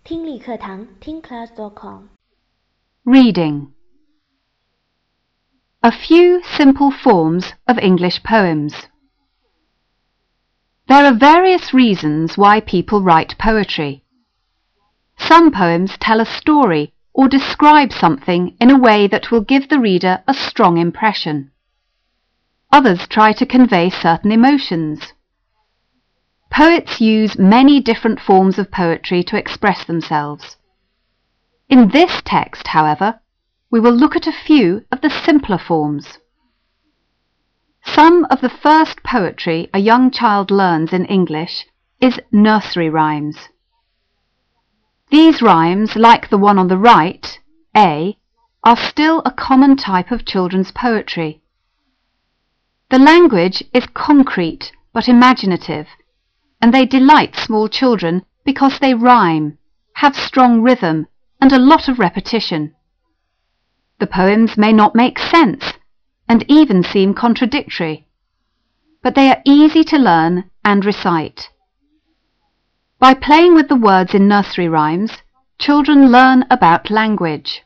听力课堂听class.com Reading. A few simple forms of English poems. There are various reasons why people write poetry. Some poems tell a story or describe something in a way that will give the reader a strong impression. Others try to convey certain emotions. Poets use many different forms of poetry to express themselves. In this text, however, we will look at a few of the simpler forms. Some of the first poetry a young child learns in English is nursery rhymes. These rhymes, like the one on the right, A, are still a common type of children's poetry. The language is concrete but imaginative, and they delight small children because they rhyme, have strong rhythm, and a lot of repetition. The poems may not make sense and even seem contradictory, but they are easy to learn and recite. By playing with the words in nursery rhymes, children learn about language.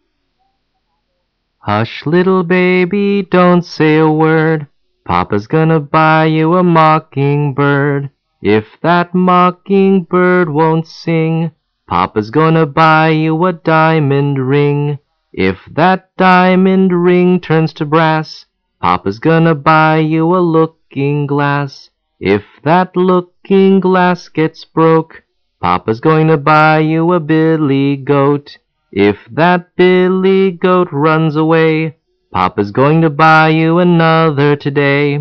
Hush, little baby, don't say a word. Papa's gonna buy you a mockingbird. If that mockingbird won't sing, Papa's gonna buy you a diamond ring. If that diamond ring turns to brass, Papa's gonna buy you a looking glass. If that looking glass gets broke, Papa's going to buy you a billy goat. If that billy goat runs away, Papa's going to buy you another today.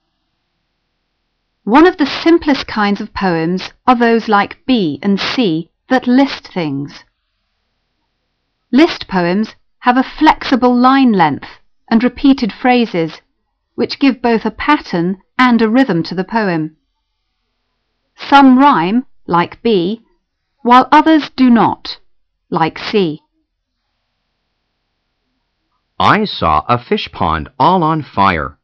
One of the simplest kinds of poems are those like B and C that list things. List poems have a flexible line length and repeated phrases, which give both a pattern and a rhythm to the poem. Some rhyme, like B, while others do not, like C. I saw a fish pond all on fire.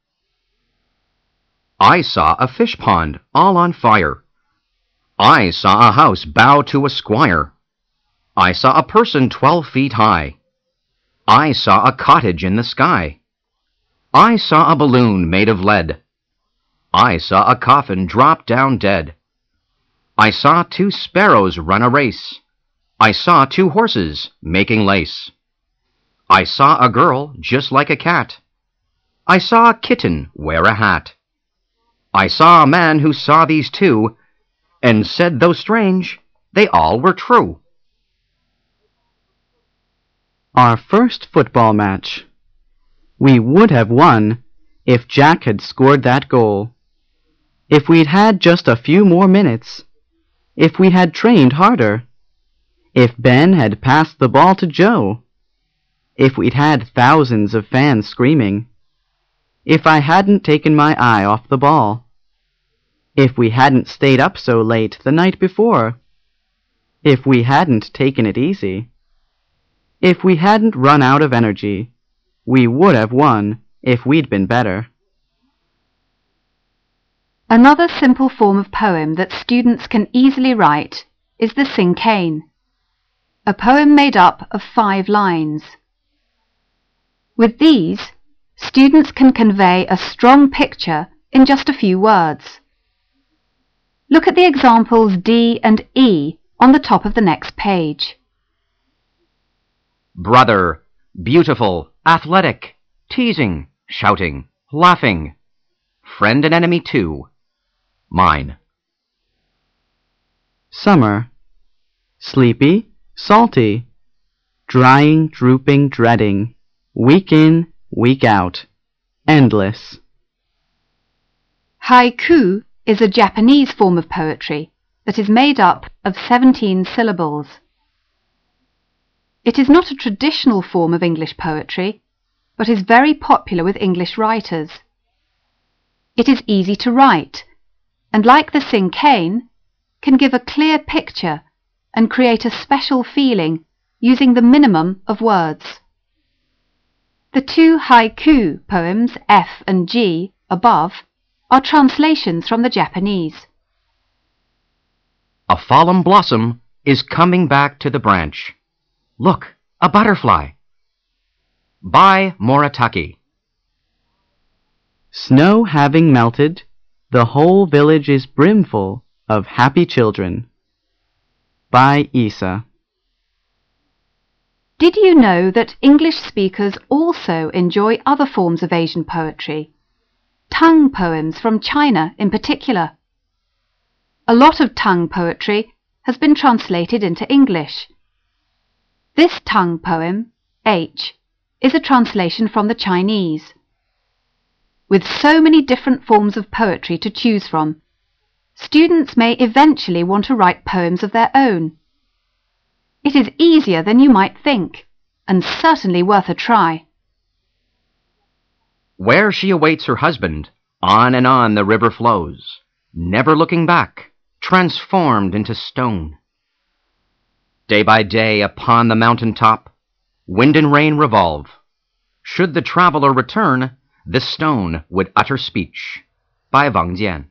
I saw a fish pond all on fire. I saw a house bow to a squire. I saw a person 12 feet high. I saw a cottage in the sky. I saw a balloon made of lead. I saw a coffin drop down dead. I saw 2 sparrows run a race. I saw 2 horses making lace. I saw a girl just like a cat. I saw a kitten wear a hat. I saw a man who saw these 2, and said, though strange, they all were true. Our first football match. We would have won if Jack had scored that goal. If we'd had just a few more minutes. If we had trained harder. If Ben had passed the ball to Joe. If we'd had thousands of fans screaming. If I hadn't taken my eye off the ball. If we hadn't stayed up so late the night before. If we hadn't taken it easy. If we hadn't run out of energy, we would have won if we'd been better. Another simple form of poem that students can easily write is the cinquain, a poem made up of 5 lines. With these, students can convey a strong picture in just a few words. Look at the examples D and E on the top of the next page. Brother, beautiful, athletic, teasing, shouting, laughing. Friend and enemy too. Mine. Summer. Sleepy, salty. Drying, drooping, dreading. Week in, week out. Endless. Haiku is a Japanese form of poetry that is made up of 17 syllables. It is not a traditional form of English poetry, but is very popular with English writers. It is easy to write, and like the cinquain, can give a clear picture and create a special feeling using the minimum of words. The 2 haiku poems F and G above are translations from the Japanese. A fallen blossom is coming back to the branch. Look, a butterfly. By Moritaki. Snow having melted, the whole village is brimful of happy children. By Isa. Did you know that English speakers also enjoy other forms of Asian poetry? Tongue poems from China in particular. A lot of tongue poetry has been translated into English. This tongue poem, H, is a translation from the Chinese. With so many different forms of poetry to choose from, students may eventually want to write poems of their own. It is easier than you might think, and certainly worth a try. Where she awaits her husband, on and on the river flows, never looking back, transformed into stone. Day by day upon the mountain top, wind and rain revolve. Should the traveler return, the stone would utter speech. By Wang Jian.